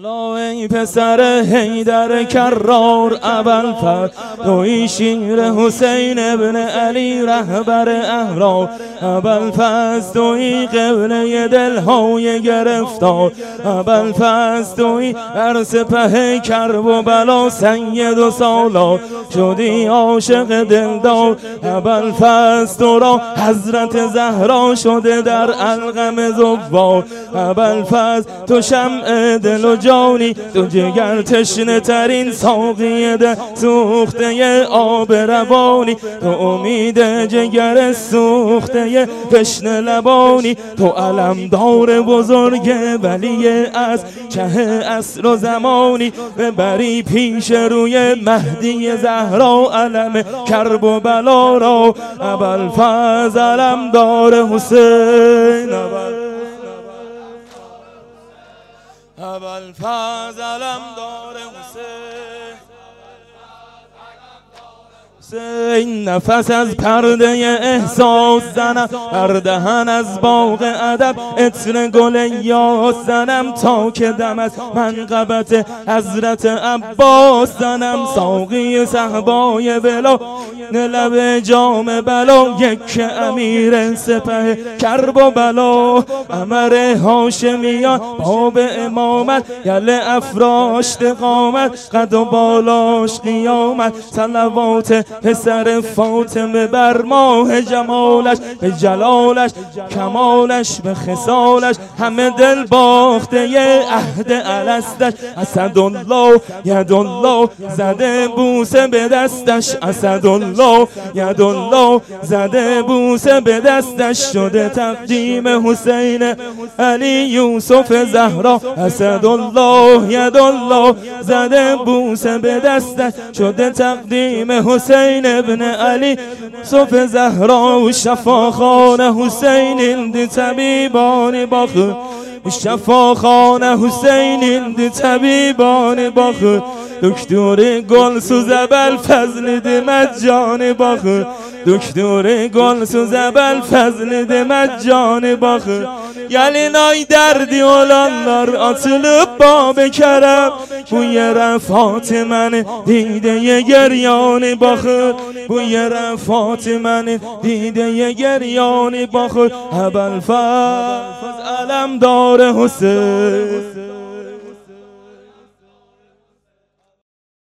حالا ای پسر حیدر کرار ابوالفضل، توی شیر حسین ابن علی رهبر احرار. ابوالفضل توی قبله دلهای گرفتار. ابوالفضل توی بر سپه کرب و بلا سید و سالار. شدی عاشق دلدار ابوالفضل، تو را حضرت زهرا شده در القم زوار. ابوالفضل تو شمع دل و جانی، تو جگر تشنه ترین ساقی ده سوخته آب روانی. تو امید جگر سوخته تشنه لبانی. تو علمدار بزرگ ولی از چه عصر و زمانی. ببری پیش روی مهدی زهرا علم کرب و بلا را. ابوالفضل علمدار حسین. ابوالفضل علمدار حسین. این نفس از پرده احساس زنم، بر دهن از باغ ادب عطر گل یاس زنم، تا که دم از منقبت حضرت عباس زنم. ساقی صحبای بلا لب جام بلا، یک امیر سپه کرب و بلا. امر هاشمیان باب امامت، یل افراشت قامت، قد و بالاش قیامت. صلوات پسر فاطمه بر ماه جمالش، به جلالش کمالش به خصالش. همه دل باخته عهد الستش. اسدالله یدالله زده بوسه به دستش. اسدالله یدالله زده بوسه به دستش. شده تقدیم حسین علی یوسف زهرا. اسدالله یدالله زده بوسه به دستش. شده تقدیم حسین ابن علی یوسف زهرا. شفاخان حسین دی طبیبان باخ. شفاخان حسین دی طبیبان باخ. دکتر گلسوز ابوالفضل دی مجان باخ. دکتر گلسوز ابوالفضل دی مجان باخ. یلینای دردی اولانlar atılıp باب کرم. بوی رفات من دیده گریان باخر. بوی رفات من دیده گریان باخر. ابوالفضل علمدار حسین.